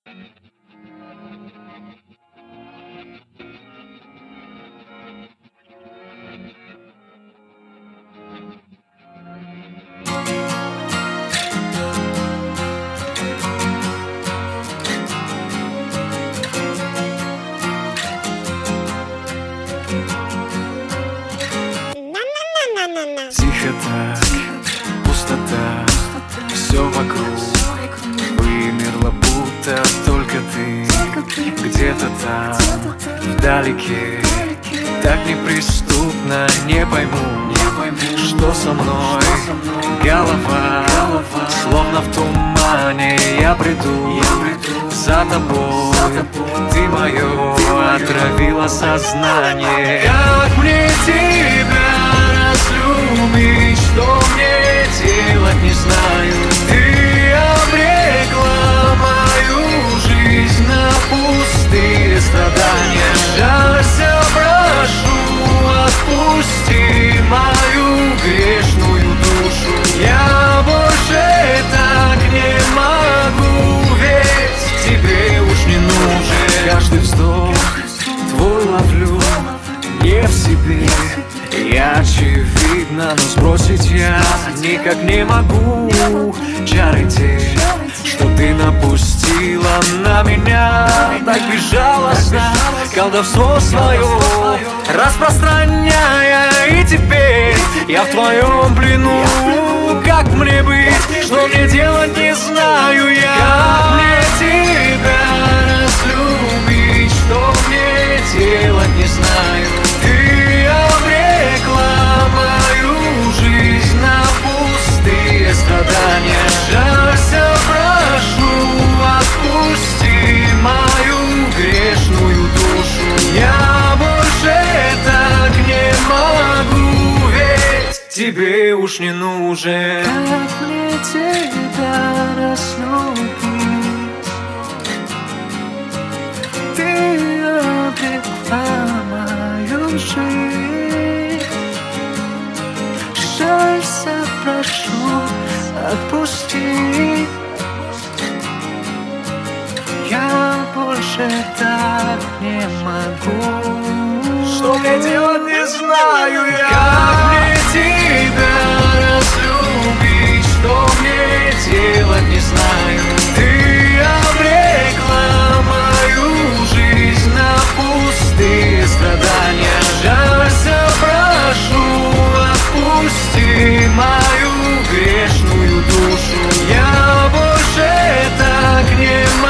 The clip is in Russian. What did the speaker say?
Тихо так, пустота, все вокруг вымерло, будто только ты. Где-то там, вдалеке, так неприступно, не пойму, что со мной. Голова, словно в тумане, я приду за тобой. Ты мое отравила сознание. Как мне тебя разлюбить, что мне делать, не знаю. Ты обрекла мою жизнь на пустые страдания. Жалься, прошу, отпусти мою грешную душу. Я больше так не могу, ведь тебе уж не нужен. Каждый вздох твой ловлю не в себе. Я очевидно, но сбросить я никак не могу. Чары те, что ты напустила на меня, так безжалостно, колдовство свое распространяя. И теперь я в твоем плену. Как мне быть, что мне делать, не знаю я. Как мне тебя разлюбить, что мне делать, не знаю. Ты обрекла мою жизнь на пустые страдания. Жалься, прошу, отпусти мою грешную душу. Я больше так не могу, ведь тебе уж не нужен. Как мне тебя разлюбить? Ты обрекла мою жизнь. Жалься, прошу, отпусти. Я больше так не могу. Что мне делать, не знаю я. Как мне тебя разлюбить, что мне делать, не знаю. Ты обрекла мою жизнь на пустые страдания. Жалься, прошу, отпусти мою грешную душу. Я больше так не могу.